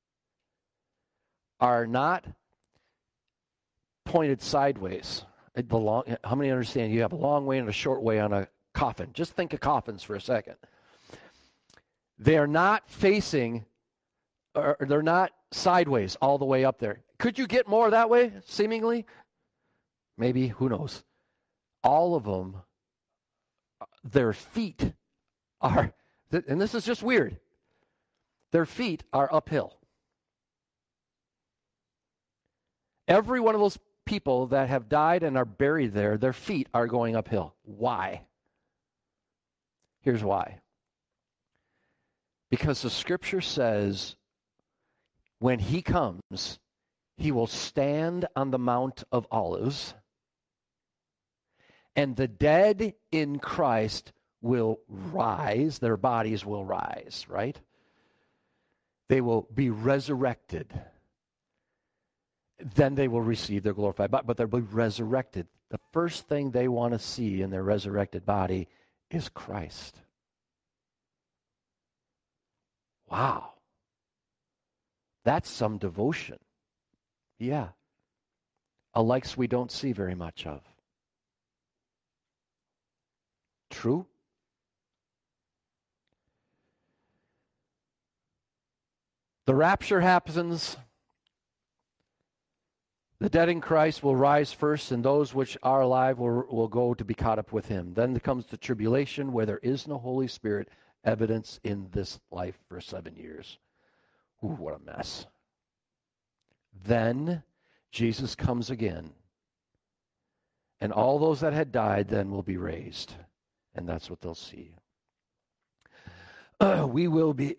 are not pointed sideways. The long, how many understand you have a long way and a short way on a coffin? Just think of coffins for a second. They are not facing, or they're not sideways all the way up there. Could you get more that way, seemingly? Maybe, who knows? All of them, their feet are, and this is just weird, their feet are uphill. Every one of those people that have died and are buried there, their feet are going uphill. Why? Here's why. Because the scripture says when he comes, he will stand on the Mount of Olives, and the dead in Christ will rise, their bodies will rise, right? They will be resurrected. Then they will receive their glorified body, but they'll be resurrected. The first thing they want to see in their resurrected body is Christ. Wow. That's some devotion. Yeah. A likes we don't see very much of. True? The rapture happens. The dead in Christ will rise first, and those which are alive will, will go to be caught up with him. Then comes the tribulation, where there is no Holy Spirit evidence in this life for seven years. Ooh, what a mess. Then Jesus comes again, and all those that had died then will be raised, and that's what they'll see. Uh, we will be,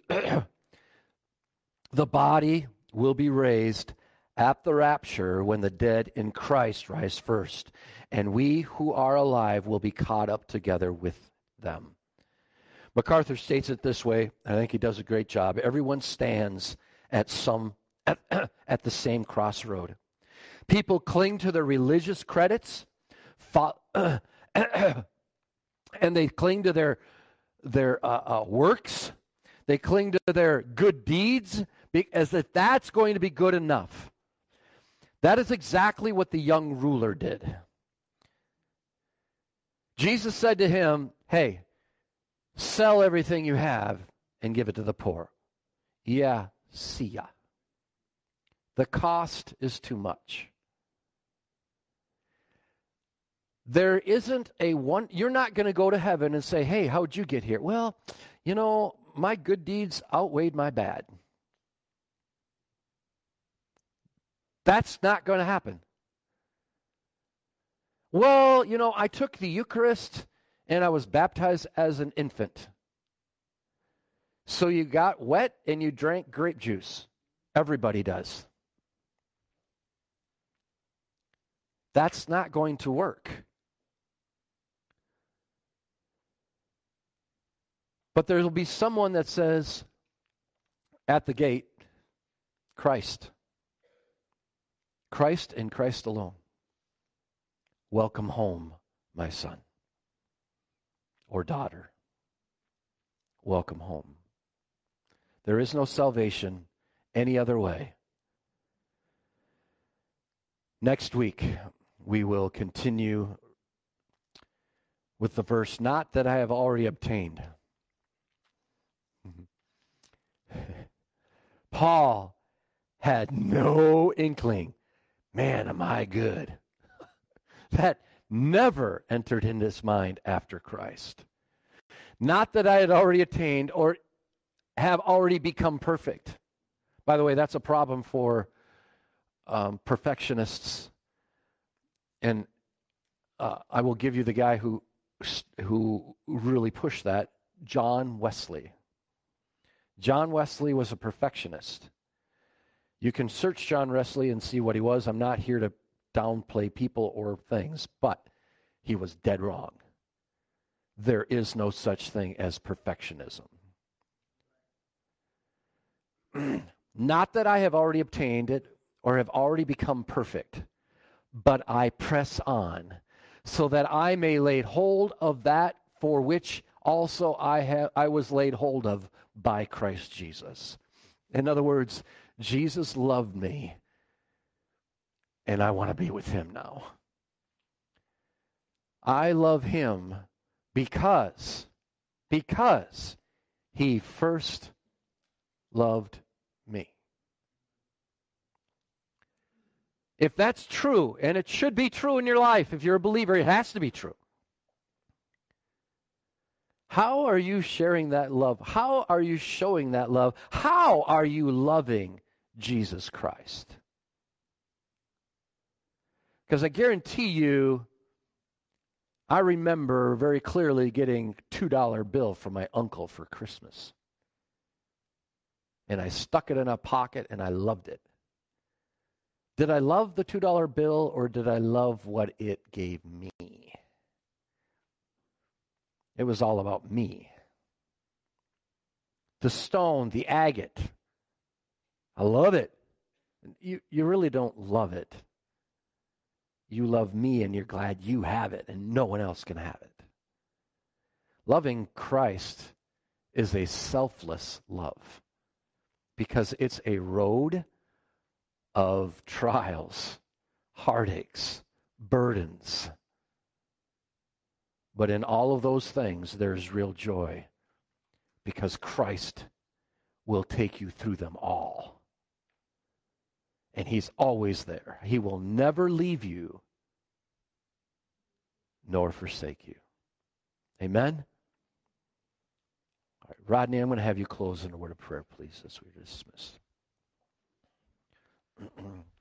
the body will be raised at the rapture when the dead in Christ rise first, and we who are alive will be caught up together with them. MacArthur states it this way, and I think he does a great job. Everyone stands at some at, at the same crossroad. People cling to their religious credits, fo- and they cling to their their uh, uh, works. They cling to their good deeds as if that's going to be good enough. That is exactly what the young ruler did. Jesus said to him, hey, sell everything you have and give it to the poor. Yeah, see ya. The cost is too much. There isn't a one, you're not going to go to heaven and say, hey, how'd you get here? Well, you know, my good deeds outweighed my bad. That's not going to happen. Well, you know, I took the Eucharist and I was baptized as an infant. So you got wet and you drank grape juice. Everybody does. That's not going to work. But there will be someone that says at the gate, Christ. Christ and Christ alone. Welcome home, my son or daughter. Welcome home. There is no salvation any other way. Next week, we will continue with the verse, not that I have already obtained. Paul had no inkling, man, am I good? That never entered into his mind after Christ. Not that I had already attained or have already become perfect. By the way, that's a problem for um, perfectionists. And uh, I will give you the guy who who really pushed that, John Wesley. John Wesley was a perfectionist. You can search John Wesley and see what he was. I'm not here to downplay people or things, but he was dead wrong. There is no such thing as perfectionism. Not that I have already obtained it or have already become perfect, but I press on so that I may lay hold of that for which also I have I was laid hold of by Christ Jesus. In other words, Jesus loved me, and I want to be with him now. I love him because, because he first loved me. If that's true, and it should be true in your life, if you're a believer, it has to be true. How are you sharing that love? How are you showing that love? How are you loving Jesus Christ? Because I guarantee you, I remember very clearly getting a two dollar bill from my uncle for Christmas. And I stuck it in a pocket and I loved it. Did I love the two dollar bill or did I love what it gave me? It was all about me. The stone, the agate. I love it. You, you really don't love it. You love me and you're glad you have it and no one else can have it. Loving Christ is a selfless love because it's a road of trials, heartaches, burdens. But in all of those things, there's real joy because Christ will take you through them all. And he's always there. He will never leave you nor forsake you. Amen? All right, Rodney, I'm going to have you close in a word of prayer, please, as we dismiss. If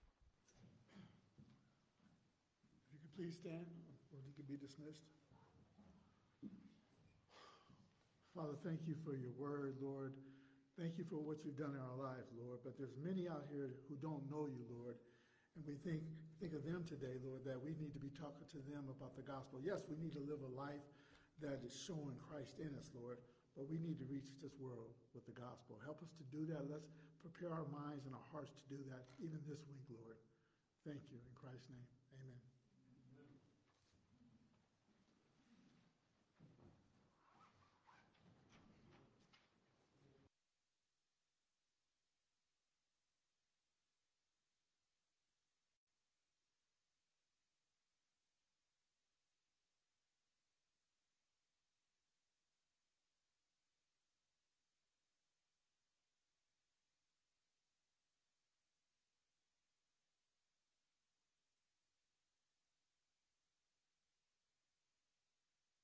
you could please stand, or you could be dismissed. Father, thank you for your word, Lord. Thank you for what you've done in our lives, Lord. But there's many out here who don't know you, Lord. And we think think of them today, Lord, that we need to be talking to them about the gospel. Yes, we need to live a life that is showing Christ in us, Lord. But we need to reach this world with the gospel. Help us to do that. Let's prepare our minds and our hearts to do that even this week, Lord. Thank you. In Christ's name, amen.